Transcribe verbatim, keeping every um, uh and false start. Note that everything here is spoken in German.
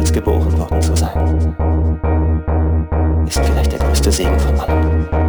Lebens geboren worden zu sein, ist vielleicht der größte Segen von allem.